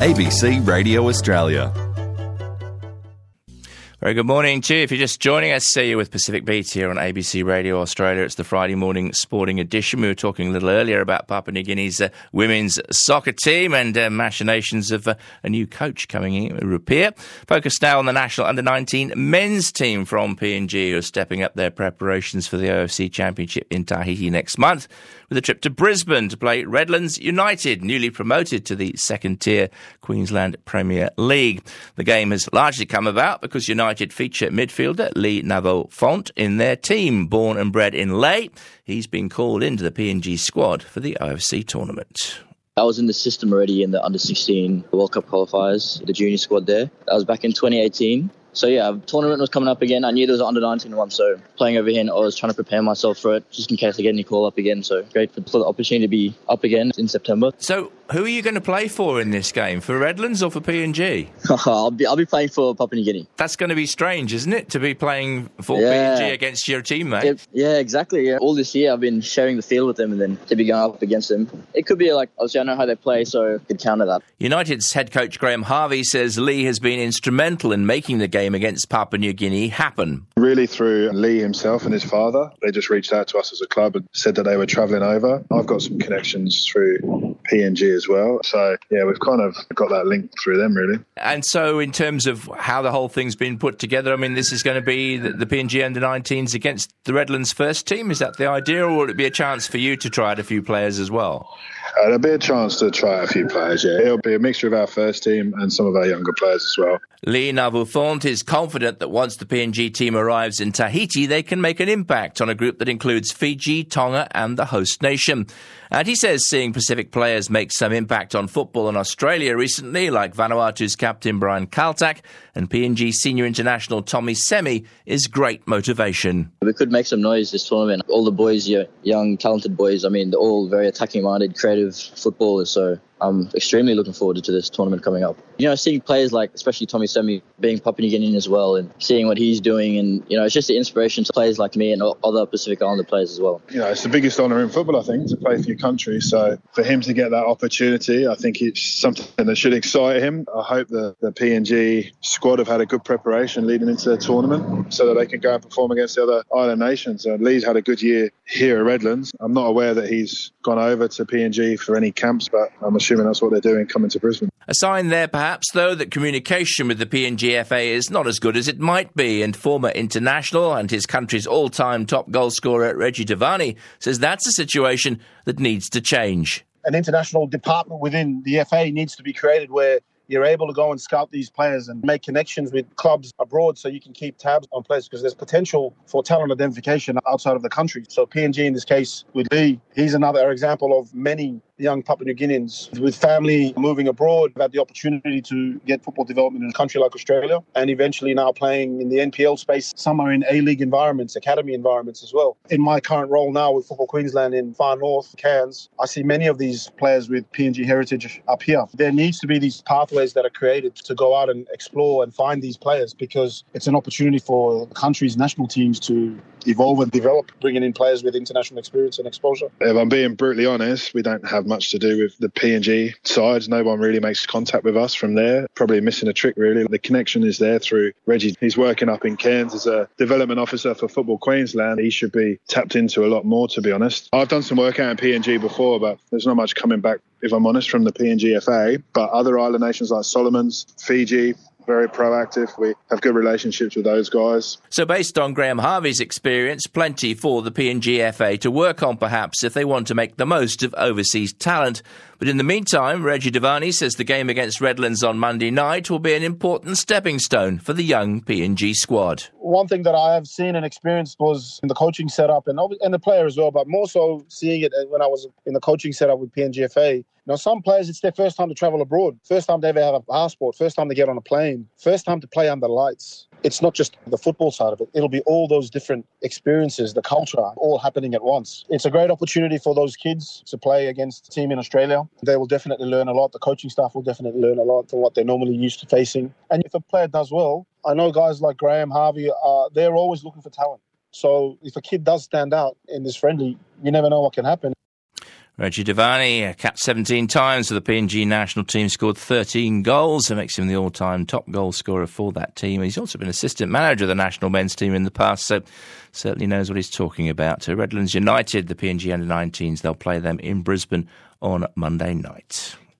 ABC Radio Australia. Very good morning to you. If you're just joining us, see you with Pacific Beat here on ABC Radio Australia. It's the Friday morning sporting edition. We were talking a little earlier about Papua New Guinea's women's soccer team and machinations of a new coach coming in, Rupiah. Focus now on the national under-19 men's team from PNG, who are stepping up their preparations for the OFC Championship in Tahiti next month, with a trip to Brisbane to play Redlands United, newly promoted to the second-tier Queensland Premier League. The game has largely come about because United feature midfielder Lee Navo-Font in their team. Born and bred in Lae, he's been called into the PNG squad for the OFC tournament. I was in the system already in the under-16 World Cup qualifiers, the junior squad there. That was back in 2018. So yeah, tournament was coming up again. I knew there was an under-19 one, so playing over here, and I was trying to prepare myself for it, just in case I get any call up again. So great for the opportunity to be up again in September. So who are you going to play for in this game? For Redlands or for PNG? I'll be playing for Papua New Guinea. That's going to be strange, isn't it, to be playing for PNG against your teammate? Yeah, exactly. Yeah. All this year I've been sharing the field with them, and then to be going up against them. It could be like, obviously I know how they play, so I could counter that. United's head coach Graham Harvey says Lee has been instrumental in making the game against Papua New Guinea happen. Really through Lee himself and his father. They just reached out to us as a club and said that they were travelling over. I've got some connections through PNG as well. So, yeah, we've kind of got that link through them, really. And so in terms of how the whole thing's been put together, I mean, this is going to be the PNG under-19s against the Redlands first team. Is that the idea, or will it be a chance for you to try out a few players as well? There'll be a chance to try out a few players, yeah. It'll be a mixture of our first team and some of our younger players as well. Lee Navo-Font is confident that once the PNG team arrives in Tahiti, they can make an impact on a group that includes Fiji, Tonga and the host nation. And he says seeing Pacific players make some impact on football in Australia recently, like Vanuatu's captain Brian Kaltak and PNG senior international Tommy Semi, is great motivation. We could make some noise this tournament. All the boys, young, talented boys, I mean, they're all very attacking-minded, creative footballers, so I'm extremely looking forward to this tournament coming up. You know, seeing players like, especially Tommy Semi, being Papua New Guinean as well, and seeing what he's doing, and, you know, it's just the inspiration to players like me and other Pacific Islander players as well. You know, it's the biggest honour in football, I think, to play for your country. So for him to get that opportunity, I think it's something that should excite him. I hope the PNG squad have had a good preparation leading into the tournament so that they can go and perform against the other island nations. Lee's had a good year here at Redlands. I'm not aware that he's gone over to PNG for any camps, but I'm assuming that's what they're doing coming to Brisbane. A sign there, perhaps, though, that communication with the PNG FA is not as good as it might be, and former international and his country's all-time top goal scorer Reggie Devani says that's a situation that needs to change. An international department within the FA needs to be created where you're able to go and scout these players and make connections with clubs abroad so you can keep tabs on players, because there's potential for talent identification outside of the country. So PNG, in this case with Lee, he's another example of many young Papua New Guineans with family moving abroad have had the opportunity to get football development in a country like Australia, and eventually now playing in the NPL space. Some are in A-League environments, academy environments as well. In my current role now with Football Queensland in Far North, Cairns, I see many of these players with PNG heritage up here. There needs to be these pathways that are created to go out and explore and find these players, because it's an opportunity for the country's national teams to evolve and develop, bringing in players with international experience and exposure. If I'm being brutally honest, we don't have much to do with the PNG side. No one really makes contact with us from there. Probably missing a trick, really. The connection is there through Reggie. He's working up in Cairns as a development officer for Football Queensland. He should be tapped into a lot more, to be honest. I've done some work out in PNG before, but there's not much coming back, if I'm honest, from the PNG FA. But other island nations like Solomons, Fiji, very proactive. We have good relationships with those guys. So based on Graham Harvey's experience, plenty for the PNG FA to work on perhaps if they want to make the most of overseas talent. But in the meantime, Reggie Devani says the game against Redlands on Monday night will be an important stepping stone for the young PNG squad. One thing that I have seen and experienced was in the coaching setup and the player as well, but more so seeing it when I was in the coaching setup with PNG FA. You know, some players, it's their first time to travel abroad, first time they ever have a passport, first time to get on a plane, first time to play under lights. It's not just the football side of it. It'll be all those different experiences, the culture, all happening at once. It's a great opportunity for those kids to play against a team in Australia. They will definitely learn a lot. The coaching staff will definitely learn a lot from what they're normally used to facing. And if a player does well, I know guys like Graham Harvey, they're always looking for talent. So if a kid does stand out in this friendly, you never know what can happen. Reggie Devani, capped 17 times for the PNG national team, scored 13 goals. That makes him the all-time top goal scorer for that team. He's also been assistant manager of the national men's team in the past, so certainly knows what he's talking about. Redlands United, the PNG under-19s, they'll play them in Brisbane on Monday night.